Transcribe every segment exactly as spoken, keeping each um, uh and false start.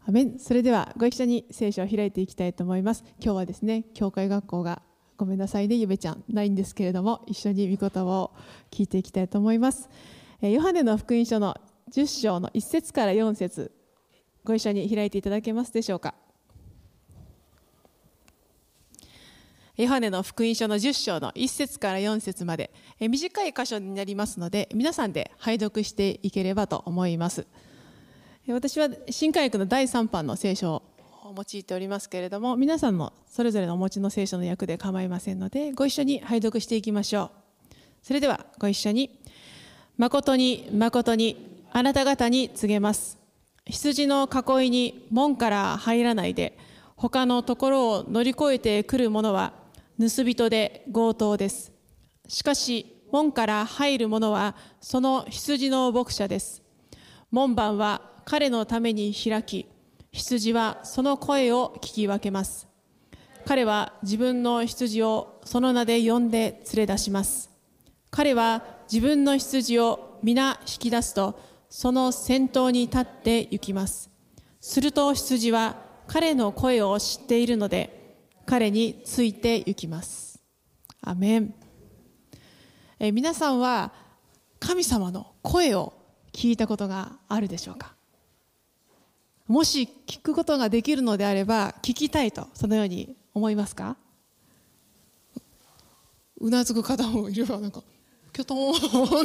アメン。それではご一緒に聖書を開いていきたいと思います。今日はですね、教会学校がごめんなさいね、ゆべちゃんないんですけれども、一緒に御言葉を聞いていきたいと思います。ヨハネの福音書のじゅっ章のいっ節からよん節、ご一緒に開いていただけますでしょうか。ヨハネの福音書のじゅっ章のいっ節からよん節まで、短い箇所になりますので、皆さんで拝読していければと思います。私は新科学のだいさん版の聖書を用いておりますけれども、皆さんのそれぞれのお持ちの聖書の訳で構いませんので、ご一緒に拝読していきましょう。それではご一緒に。誠に誠にあなた方に告げます。羊の囲いに門から入らないで、他のところを乗り越えてくる者は盗人で強盗です。しかし門から入る者はその羊の牧者です。門番は彼のために開き、羊はその声を聞き分けます。彼は自分の羊をその名で呼んで連れ出します。彼は自分の羊を皆引き出すと、その先頭に立って行きます。すると羊は彼の声を知っているので、彼について行きます。アメン。え皆さんは神様の声を聞いたことがあるでしょうか。もし聞くことができるのであれば、聞きたいとそのように思いますか。うなずく方もいれば、なんかキョトン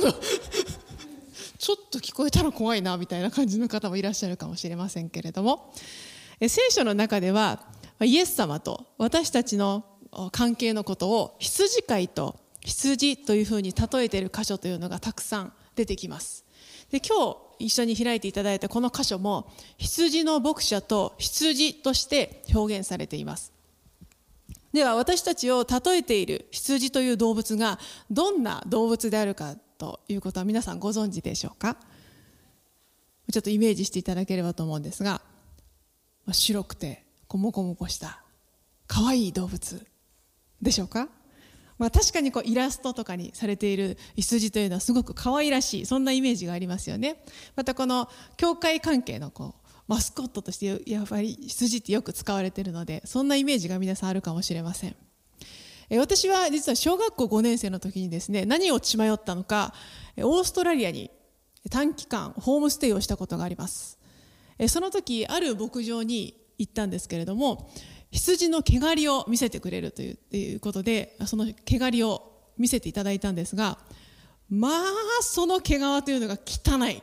ちょっと聞こえたら怖いなみたいな感じの方もいらっしゃるかもしれませんけれども、聖書の中ではイエス様と私たちの関係のことを羊飼いと羊というふうに例えている箇所というのがたくさん出てきます。で、今日一緒に開いていただいたこの箇所も羊の牧者と羊として表現されています。では私たちを例えている羊という動物がどんな動物であるかということは皆さんご存知でしょうか。ちょっとイメージしていただければと思うんですが、白くてこうモコモコした可愛い動物でしょうか。まあ、確かにこうイラストとかにされている羊というのはすごく可愛らしい、そんなイメージがありますよね。またこの教会関係のこうマスコットとしてやっぱり羊ってよく使われているので、そんなイメージが皆さんあるかもしれません。え私は実は小学校ごねん生の時にですね、何を血迷ったのかオーストラリアに短期間ホームステイをしたことがあります。その時ある牧場に行ったんですけれども、羊の毛刈りを見せてくれるという、ということで、その毛刈りを見せていただいたんですが、まあその毛皮というのが汚い。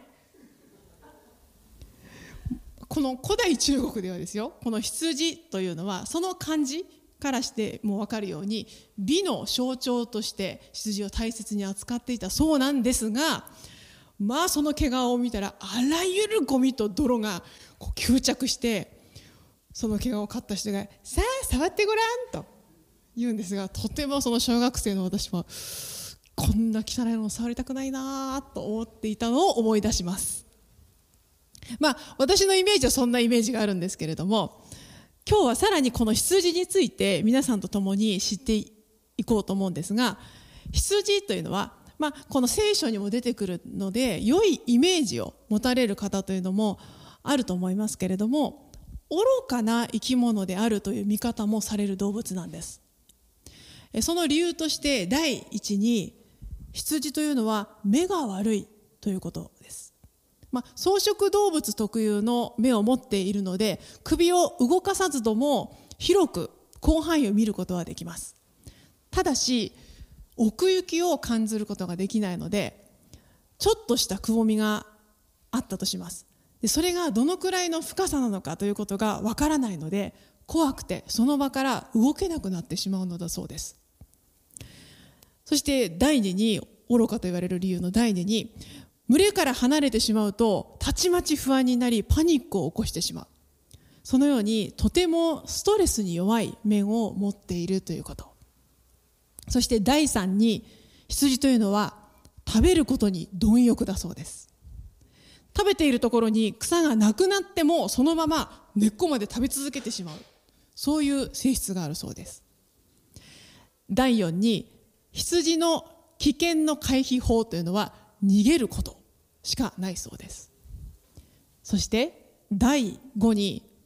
この古代中国ではですよ、この羊というのはその漢字からしてもう分かるように美の象徴として羊を大切に扱っていたそうなんですが、まあその毛皮を見たらあらゆるゴミと泥がこう吸着して、その毛皮を買った人がさあ触ってごらんと言うんですが、とてもその小学生の私はこんな汚いのを触りたくないなと思っていたのを思い出します。まあ私のイメージはそんなイメージがあるんですけれども、今日はさらにこの羊について皆さんと共に知っていこうと思うんですが、羊というのはまあこの聖書にも出てくるので良いイメージを持たれる方というのもあると思いますけれども、愚かな生き物であるという見方もされる動物なんです。その理由として第一に、羊というのは目が悪いということです。まあ、草食動物特有の目を持っているので、首を動かさずとも広く広範囲を見ることはできます。ただし奥行きを感じることができないので、ちょっとしたくぼみがあったとします。でそれがどのくらいの深さなのかということがわからないので、怖くてその場から動けなくなってしまうのだそうです。そして第二に、愚かと言われる理由の第二に、群れから離れてしまうとたちまち不安になりパニックを起こしてしまう。そのようにとてもストレスに弱い面を持っているということ。そして第三に、羊というのは食べることに貪欲だそうです。食べているところに草がなくなってもそのまま根っこまで食べ続けてしまう、そういう性質があるそうです。第四に、羊の危険の回避法というのは逃げることしかないそうです。そして第五に、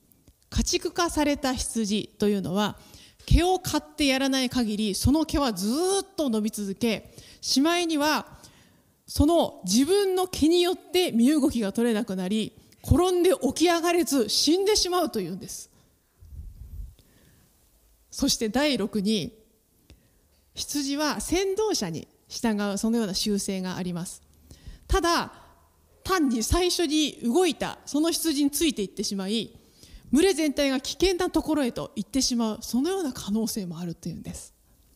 家畜化された羊というのは毛を刈ってやらない限りその毛はずっと伸び続け、しまいにはその自分の毛によって身動きが取れなくなり、転んで起き上がれず死んでしまうというんです。そしてだいろくに、羊は先導者に従うそのような習性があります。ただ単に最初に動いたその羊についていってしまい、群れ全体が危険なところへと行ってしまう、そのような可能性もあるというんです。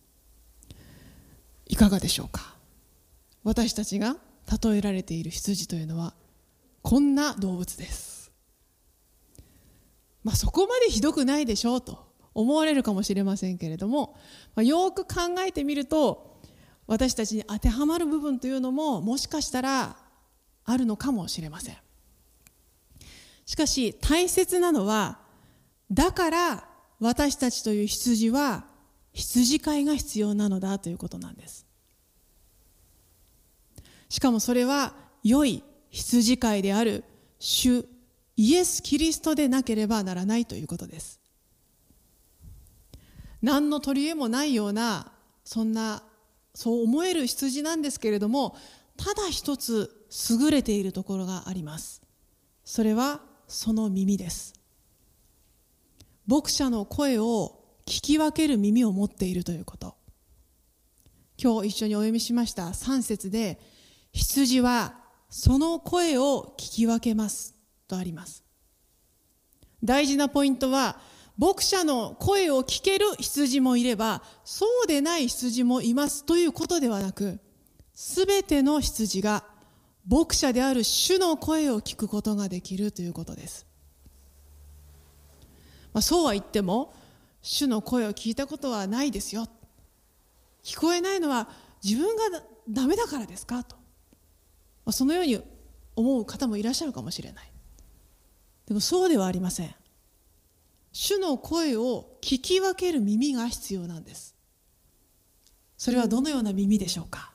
いかがでしょうか。私たちが例えられている羊というのはこんな動物です。まあそこまでひどくないでしょうと思われるかもしれませんけれども、まあ、よく考えてみると私たちに当てはまる部分というのももしかしたらあるのかもしれません。しかし大切なのは、だから私たちという羊は羊飼いが必要なのだということなんです。しかもそれは良い羊飼いである主イエス・キリストでなければならないということです。何の取り柄もないような、そんなそう思える羊なんですけれども、ただ一つ優れているところがあります。それはその耳です。牧者の声を聞き分ける耳を持っているということ。今日一緒にお読みしましたさん節で、羊はその声を聞き分けますとあります。大事なポイントは、牧者の声を聞ける羊もいればそうでない羊もいますということではなく、すべての羊が牧者である主の声を聞くことができるということです。まあ、そうは言っても主の声を聞いたことはないですよ、聞こえないのは自分がダメだからですかと、まあ、そのように思う方もいらっしゃるかもしれない。でもそうではありません。主の声を聞き分ける耳が必要なんです。それはどのような耳でしょうか。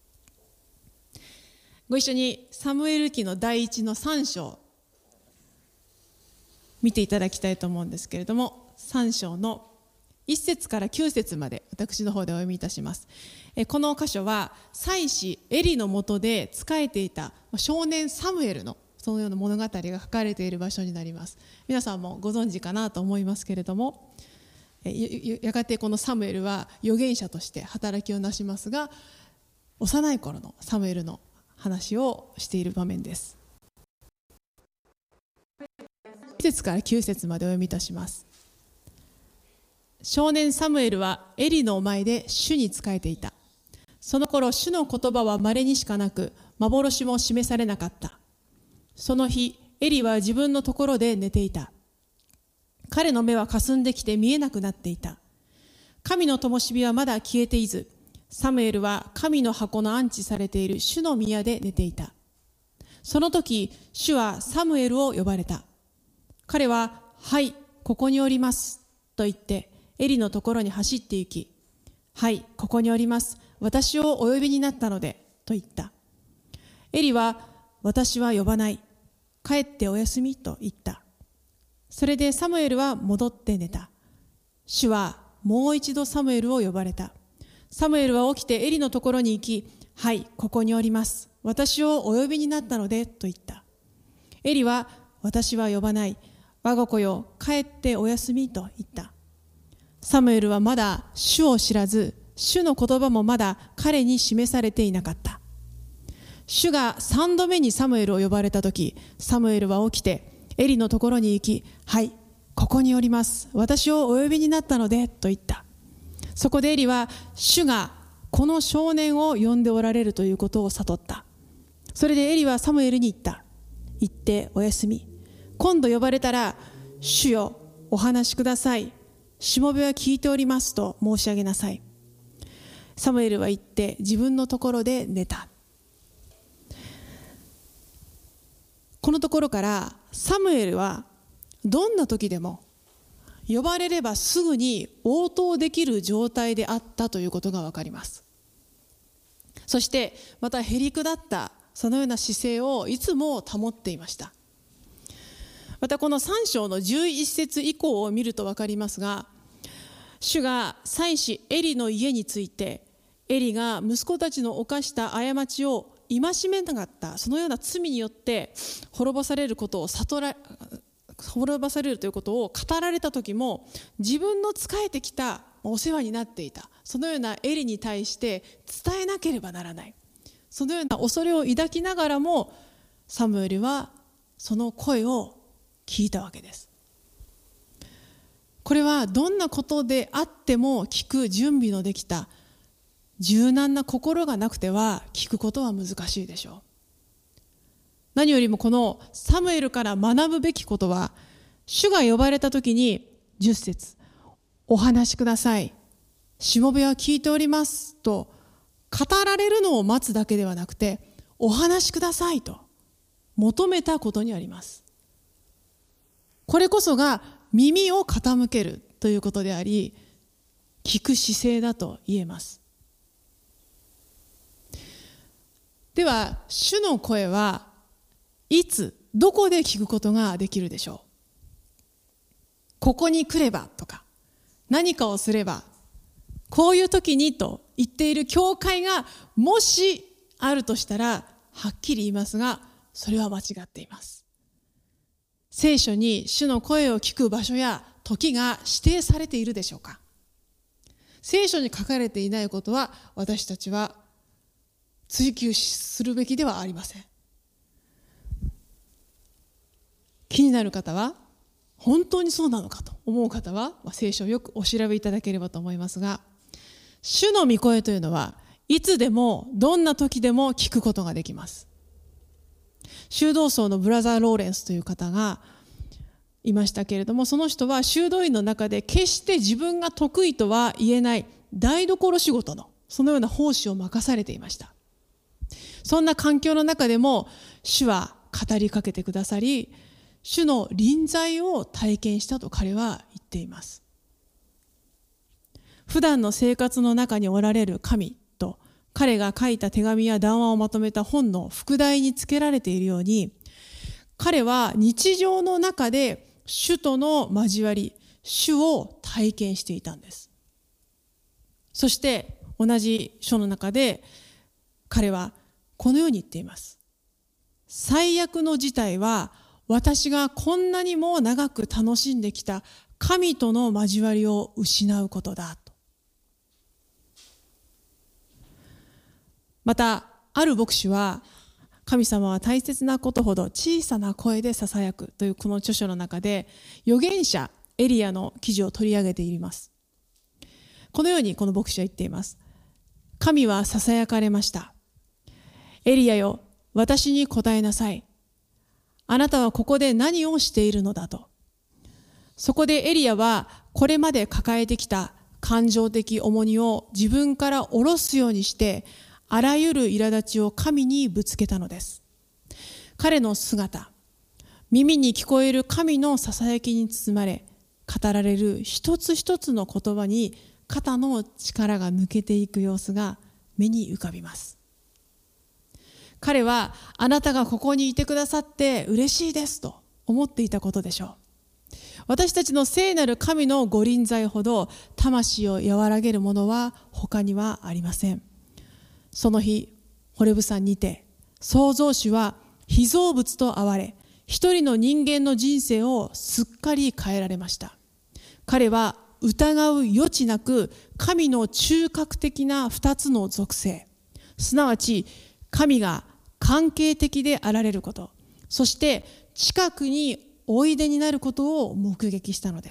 ご一緒にサムエル記の第一のさん章見ていただきたいと思うんですけれども、さん章のいち節からきゅう節まで私の方でお読みいたします。この箇所は祭司エリの下で仕えていた少年サムエルのそのような物語が書かれている場所になります。皆さんもご存知かなと思いますけれども、やがてこのサムエルは預言者として働きをなしますが、幼い頃のサムエルの話をしている場面です。いち節からきゅう節までお読みいたします。少年サムエルはエリの前で主に仕えていた。その頃主の言葉は稀にしかなく、幻も示されなかった。その日エリは自分のところで寝ていた。彼の目は霞んできて見えなくなっていた。神の灯火はまだ消えていず、サムエルは神の箱の安置されている主の宮で寝ていた。その時主はサムエルを呼ばれた。彼は、はい、ここにおりますと言ってエリのところに走って行き、はい、ここにおります、私をお呼びになったのでと言った。エリは、私は呼ばない、帰ってお休みと言った。それでサムエルは戻って寝た。主はもう一度サムエルを呼ばれた。サムエルは起きてエリのところに行き、はい、ここにおります、私をお呼びになったのでと言った。エリは、私は呼ばない、我が子よ、帰ってお休みと言った。サムエルはまだ主を知らず、主の言葉もまだ彼に示されていなかった。主が三度目にサムエルを呼ばれたとき、サムエルは起きてエリのところに行き、はい、ここにおります、私をお呼びになったのでと言った。そこでエリは、主がこの少年を呼んでおられるということを悟った。それでエリはサムエルに言った。行ってお休み、今度呼ばれたら、主よ、お話しください、しもべは聞いておりますと申し上げなさい。サムエルは行って自分のところで寝た。このところからサムエルはどんな時でも呼ばれればすぐに応答できる状態であったということがわかります。そしてまたへりくだったそのような姿勢をいつも保っていました。 またこのさん章のじゅういち節以降を見ると分かりますが、主が祭司エリの家について、エリが息子たちの犯した過ちを戒めなかった、そのような罪によって滅ぼされることを悟ら滅ぼされるということを語られた時も、自分の仕えてきたお世話になっていたそのようなエリに対して伝えなければならない、そのような恐れを抱きながらもサムエルはその声を聞いたわけです。これはどんなことであっても聞く準備のできた柔軟な心がなくては聞くことは難しいでしょう。何よりもこのサムエルから学ぶべきことは、主が呼ばれた時にじゅっ節、お話しください、しもべは聞いておりますと語られるのを待つだけではなくて、お話しくださいと求めたことにあります。これこそが耳を傾けるということであり、聞く姿勢だと言えます。では、主の声はいつどこで聞くことができるでしょう。ここに来ればとか、何かをすれば、こういう時にと言っている教会がもしあるとしたら、はっきり言いますが、それは間違っています。聖書に主の声を聞く場所や時が指定されているでしょうか。聖書に書かれていないことは私たちは追求するべきではありません。気になる方は、本当にそうなのかと思う方は、聖書をよくお調べいただければと思いますが、主の御声というのはいつでもどんな時でも聞くことができます。修道僧のブラザー・ローレンスという方がいましたけれども、その人は修道院の中で決して自分が得意とは言えない台所仕事のそのような奉仕を任されていました。そんな環境の中でも主は語りかけてくださり、主の臨在を体験したと彼は言っています。普段の生活の中におられる神と、彼が書いた手紙や談話をまとめた本の副題につけられているように、彼は日常の中で主との交わり、主を体験していたんです。そして同じ書の中で彼はこのように言っています。最悪の事態は、私がこんなにも長く楽しんできた神との交わりを失うことだと。また、ある牧師は、神様は大切なことほど小さな声でささやくというこの著書の中で、預言者エリアの記事を取り上げています。このようにこの牧師は言っています。神はささやかれました。エリアよ、私に答えなさい。あなたはここで何をしているのだと。そこでエリアはこれまで抱えてきた感情的重荷を自分から下ろすようにして、あらゆる苛立ちを神にぶつけたのです。彼の姿、耳に聞こえる神のささやきに包まれ、語られる一つ一つの言葉に肩の力が抜けていく様子が目に浮かびます。彼はあなたがここにいてくださって嬉しいですと思っていたことでしょう。私たちの聖なる神のご臨在ほど魂を和らげるものは他にはありません。その日、ホレブ山にて創造主は被造物と会われ、一人の人間の人生をすっかり変えられました。彼は疑う余地なく神の中核的な二つの属性、すなわち神が関係的であられること、そして近くにおいでになることを目撃したのです。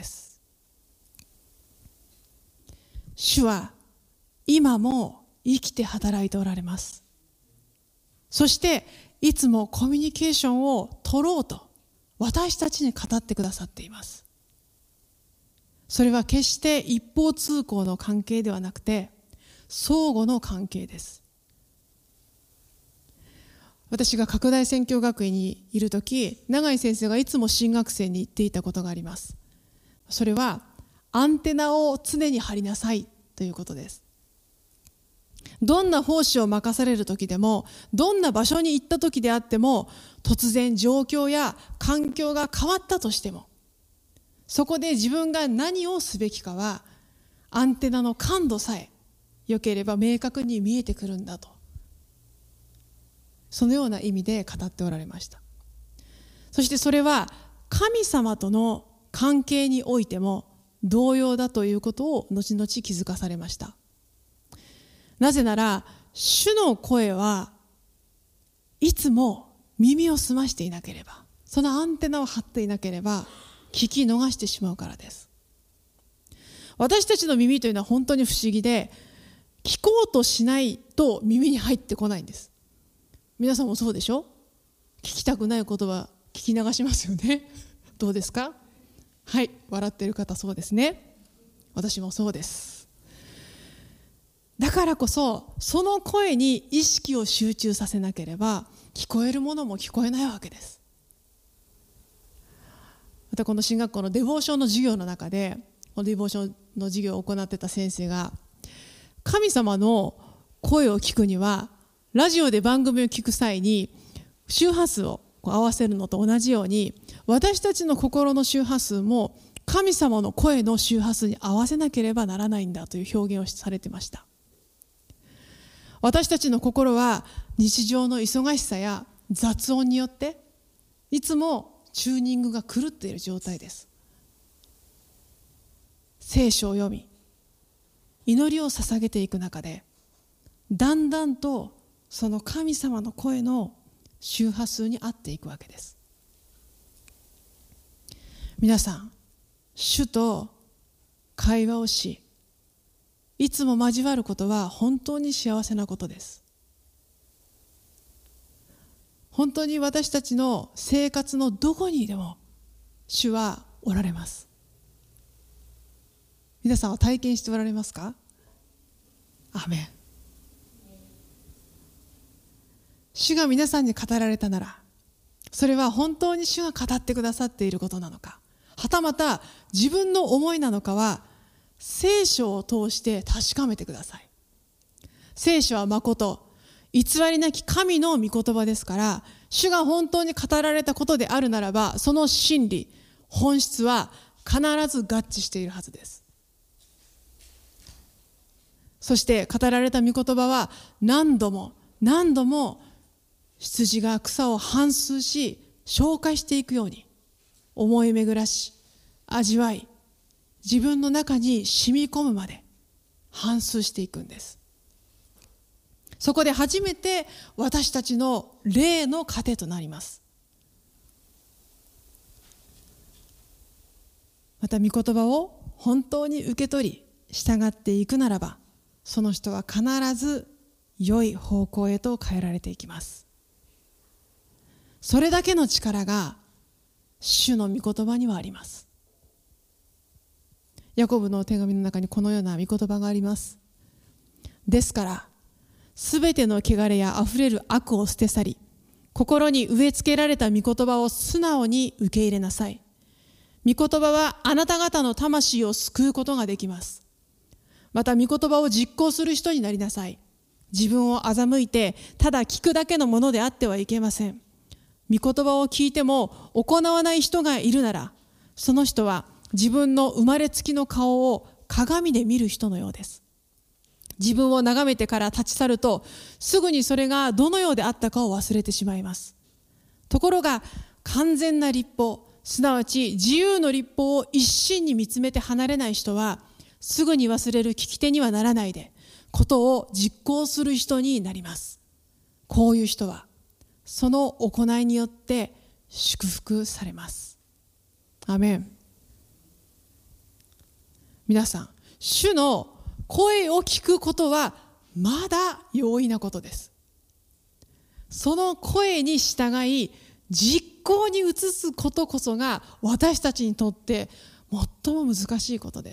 主は今も生きて働いておられます。そしていつもコミュニケーションを取ろうと私たちに語ってくださっています。それは決して一方通行の関係ではなくて相互の関係です。私が拡大宣教学院にいるとき、永井先生がいつも新学生に言っていたことがあります。それはアンテナを常に張りなさいということです。 どんな奉仕を任される時でも、どんな場所に行った時であっても、突然状況や環境が変わったとしても、そこで自分が何をすべきかはアンテナの感度さえ良ければ明確に見えてくるんだと、そのような意味で語っておられました。そしてそれは神様との関係においても同様だということを後々気づかされました。なぜなら主の声はいつも耳を澄ましていなければ、そのアンテナを張っていなければ聞き逃してしまうからです。私たちの耳というのは本当に不思議で、聞こうとしないと耳に入ってこないんです。皆さんもそうでしょ？聞きたくない言葉聞き流しますよね。どうですか？はい、笑っている方そうですね。私もそうです。だからこそその声に意識を集中させなければ聞こえるものも聞こえないわけです。またこの進学校のデボーションの授業の中で、このデボーションの授業を行ってた先生が、神様の声を聞くにはラジオで番組を聞く際に周波数を合わせるのと同じように、私たちの心の周波数も神様の声の周波数に合わせなければならないんだという表現をされていました。私たちの心は日常の忙しさや雑音によっていつもチューニングが狂っている状態です。聖書を読み、祈りを捧げていく中で、だんだんとその神様の声の周波数に合っていくわけです。皆さん、主と会話をし、いつも交わることは本当に幸せなことです。本当に私たちの生活のどこにでも主はおられます。皆さんは体験しておられますか？アメン。主が皆さんに語られたなら、それは本当に主が語ってくださっていることなのか、はたまた自分の思いなのかは聖書を通して確かめてください。聖書は誠、偽りなき神の御言葉ですから、主が本当に語られたことであるならば、その真理、本質は必ず合致しているはずです。そして語られた御言葉は何度も何度も羊が草を反芻し紹介していくように思い巡らし、味わい、自分の中に染み込むまで反芻していくんです。そこで初めて私たちの霊の糧となります。また御言葉を本当に受け取り従っていくならば、その人は必ず良い方向へと変えられていきます。それだけの力が主の御言葉にはあります。ヤコブの手紙の中にこのような御言葉があります。ですからすべての汚れやあふれる悪を捨て去り、心に植え付けられた御言葉を素直に受け入れなさい。御言葉はあなた方の魂を救うことができます。また御言葉を実行する人になりなさい。自分を欺いてただ聞くだけのものであってはいけません。御言葉を聞いても行わない人がいるなら、その人は自分の生まれつきの顔を鏡で見る人のようです。自分を眺めてから立ち去ると、すぐにそれがどのようであったかを忘れてしまいます。ところが完全な律法、すなわち自由の律法を一心に見つめて離れない人は、すぐに忘れる聞き手にはならないで、ことを実行する人になります。こういう人はその行いによって祝福されます。アメン。皆さん、主の声を聞くことはまだ容易なことです。その声に従い実行に移すことこそが私たちにとって最も難しいことです。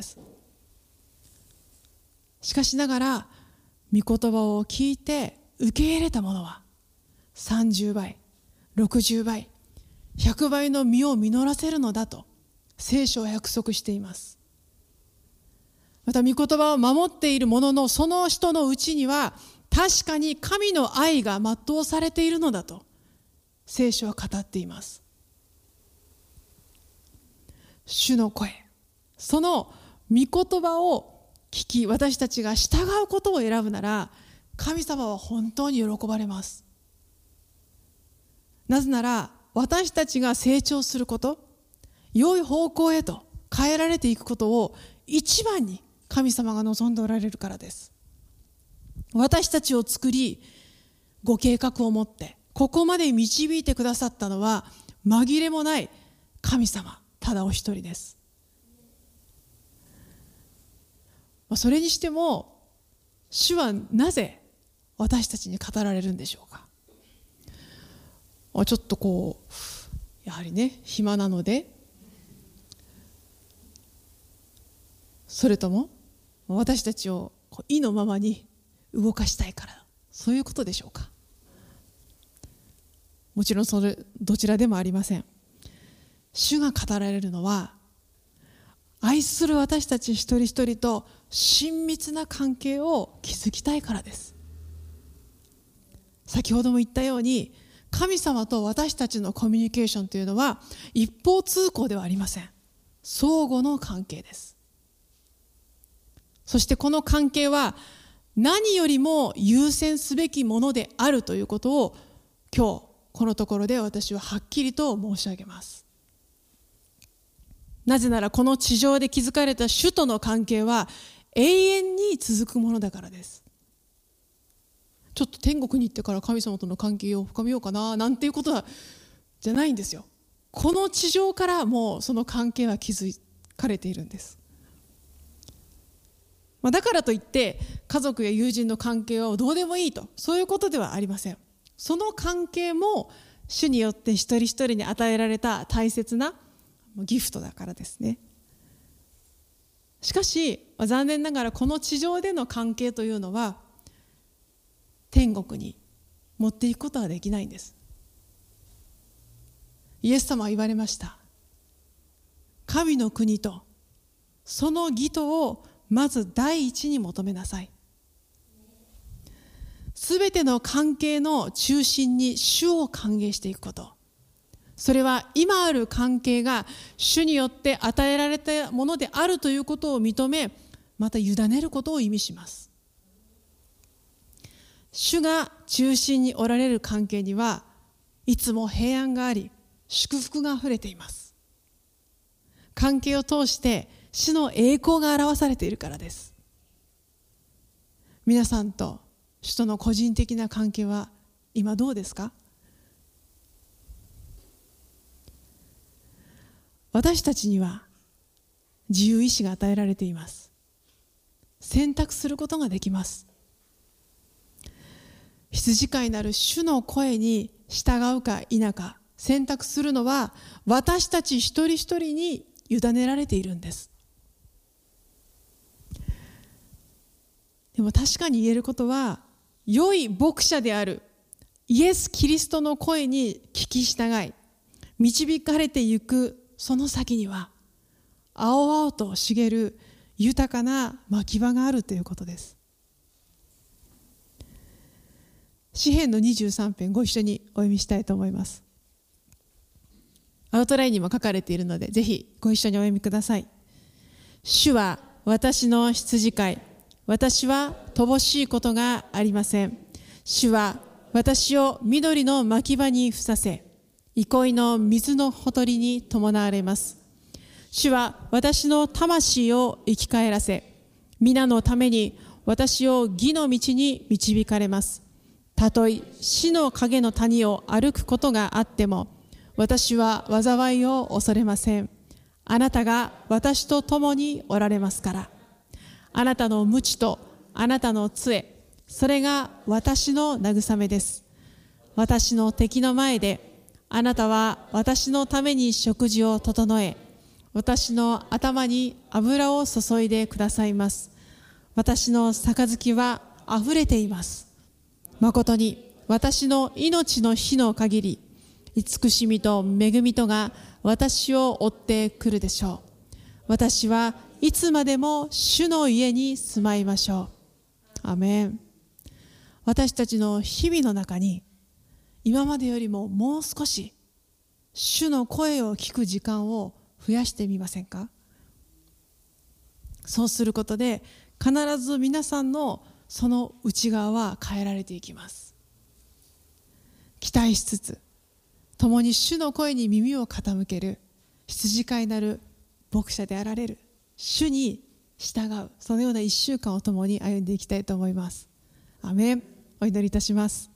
しかしながら御言葉を聞いて受け入れた者はさんじゅうばい、ろくじゅうばい、ひゃくばいの実を実らせるのだと聖書は約束しています。 また御言葉を守っている者のその人のうちには確かに神の愛が全うされているのだと聖書は語っています。主の声、その御言葉を聞き、私たちが従うことを選ぶなら、神様は本当に喜ばれます。なぜなら私たちが成長すること、良い方向へと変えられていくことを一番に神様が望んでおられるからです。私たちを作り、ご計画を持ってここまで導いてくださったのは紛れもない神様ただお一人です。それにしても主はなぜ私たちに語られるんでしょうか。ちょっとこうやはりね暇なので、それとも私たちを意のままに動かしたいから、そういうことでしょうか。もちろんそれどちらでもありません。主が語られるのは愛する私たち一人一人と親密な関係を築きたいからです。先ほども言ったように、神様と私たちのコミュニケーションというのは一方通行ではありません。相互の関係です。そしてこの関係は何よりも優先すべきものであるということを今日このところで私ははっきりと申し上げます。なぜならこの地上で築かれた主との関係は永遠に続くものだからです。ちょっと天国に行ってから神様との関係を深めようかななんていうことはじゃないんですよ。この地上からもうその関係は築かれているんです。まあ、だからといって家族や友人の関係はどうでもいいと、そういうことではありません。その関係も主によって一人一人に与えられた大切なギフトだからですね。しかし、まあ、残念ながらこの地上での関係というのは天国に持っていくことはできないんです。イエス様は言われました。神の国とその義とをまず第一に求めなさい。すべての関係の中心に主を歓迎していくこと。それは今ある関係が主によって与えられたものであるということを認め、また委ねることを意味します。主が中心におられる関係にはいつも平安があり、祝福があふれています。関係を通して主の栄光が表されているからです。皆さんと主との個人的な関係は今どうですか？私たちには自由意志が与えられています。選択することができます。羊飼いなる主の声に従うか否か選択するのは私たち一人一人に委ねられているんです。でも確かに言えることは、良い牧者であるイエス・キリストの声に聞き従い導かれてゆくその先には青々と茂る豊かな牧場があるということです。詩編のにじゅうさん編、ご一緒にお読みしたいと思います。アウトラインにも書かれているので、ぜひご一緒にお読みください。主は私の羊飼い、私は乏しいことがありません。主は私を緑の牧場にふさせ、憩いの水のほとりに伴われます。主は私の魂を生き返らせ、皆のために私を義の道に導かれます。たとえ死の影の谷を歩くことがあっても、私は災いを恐れません。あなたが私と共におられますから。あなたの鞭とあなたの杖、それが私の慰めです。私の敵の前で、あなたは私のために食事を整え、私の頭に油を注いでくださいます。私の杯はあふれています。誠に私の命の日の限り、慈しみと恵みとが私を追ってくるでしょう。私はいつまでも主の家に住まいましょう。アメン。私たちの日々の中に今までよりももう少し主の声を聞く時間を増やしてみませんか？そうすることで必ず皆さんのその内側は変えられていきます。期待しつつ共に主の声に耳を傾ける羊飼いなる牧者であられる主に従う、そのような一週間を共に歩んでいきたいと思います。アメン。お祈りいたします。